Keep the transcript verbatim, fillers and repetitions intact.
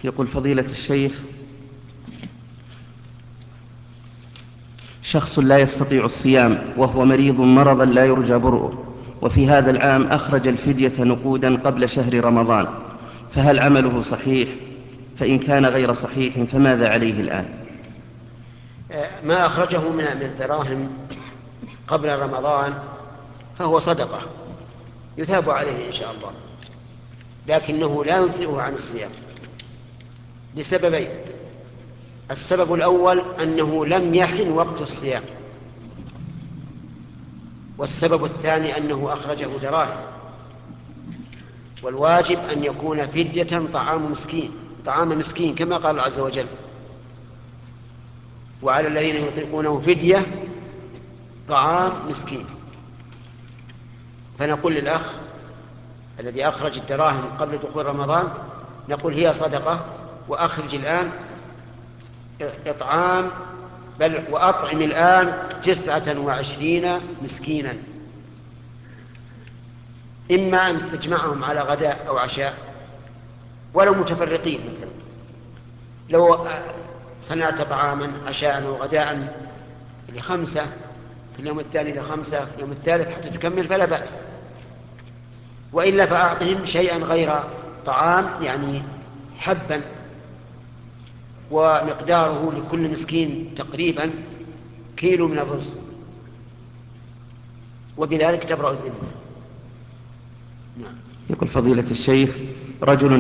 يقول فضيلة الشيخ: شخص لا يستطيع الصيام وهو مريض مرضا لا يرجى برؤه، وفي هذا العام أخرج الفدية نقودا قبل شهر رمضان، فهل عمله صحيح؟ فإن كان غير صحيح فماذا عليه الآن؟ ما أخرجه من الدراهم قبل رمضان فهو صدقة يثاب عليه إن شاء الله، لكنه لا يجزئه عن الصيام لسببين: السبب الأول أنه لم يحن وقت الصيام، والسبب الثاني أنه أخرجه دراهم، والواجب أن يكون فدية طعام مسكين طعام مسكين كما قال الله عز وجل: وعلى الذين يطيقونه فدية طعام مسكين. فنقول للأخ الذي أخرج الدراهم قبل دخول رمضان، نقول هي صدقة، وأخرج الآن إطعام، بل وأطعم الآن تسعة وعشرين مسكينا، إما أن تجمعهم على غداء أو عشاء ولو متفرقين، مثلا لو صنعت طعاما عشاء وغداء لخمسة في اليوم الثاني لخمسة في اليوم الثالث حتى تكمل فلا بأس، وإلا فأعطهم شيئا غير طعام، يعني حبا ومقداره لكل مسكين تقريبا كيلو من الرز، وبذلك تبرأ الذمة. يقول فضيلة الشيخ: رجل